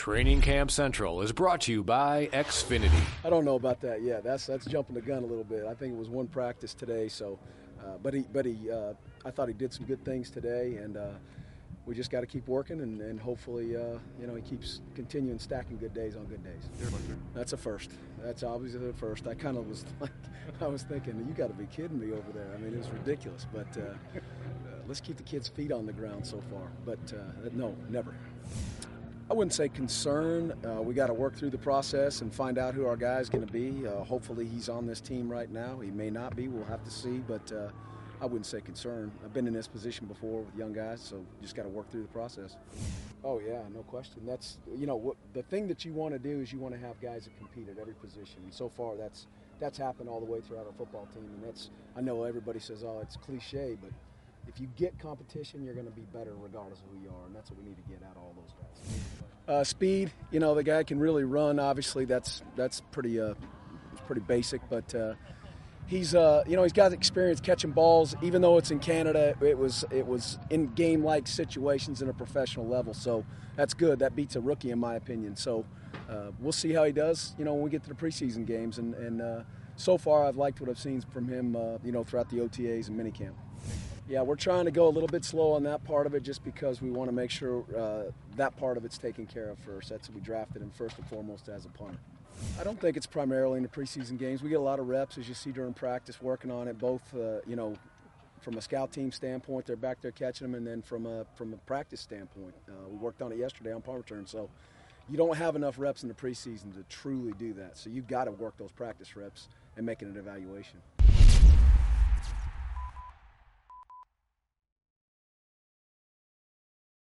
Training Camp Central is brought to you by Xfinity. I don't know about that yet. That's jumping the gun a little bit. I think it was one practice today, so but I thought he did some good things today, and we just got to keep working and hopefully he keeps continuing stacking good days on good days. That's a first. That's obviously the first. I kind of was like, I was thinking, you got to be kidding me over there. I mean, it was ridiculous, but let's keep the kids' feet on the ground so far. But no, never. I wouldn't say concern. We got to work through the process and find out who our guy is going to be. Hopefully he's on this team right now. He may not be. We'll have to see. But I wouldn't say concern. I've been in this position before with young guys, so just got to work through the process. Oh, yeah, no question. That's, the thing that you want to do is you want to have guys that compete at every position. And so far that's happened all the way throughout our football team. And I know everybody says, oh, it's cliche, but if you get competition, you're going to be better regardless of who you are, and that's what we need to get out of all those guys. Speed, the guy can really run. Obviously, that's pretty basic, but he's got experience catching balls. Even though it's in Canada, it was in game-like situations in a professional level, so that's good. That beats a rookie, in my opinion. So we'll see how he does, when we get to the preseason games, and so far I've liked what I've seen from him, throughout the OTAs and minicamp. Yeah, we're trying to go a little bit slow on that part of it just because we want to make sure that part of it's taken care of first. That's what we drafted him first and foremost as a punter. I don't think it's primarily in the preseason games. We get a lot of reps, as you see during practice, working on it, both, from a scout team standpoint, they're back there catching them, and then from a practice standpoint. We worked on it yesterday on punt return, so you don't have enough reps in the preseason to truly do that. So you've got to work those practice reps and make it an evaluation.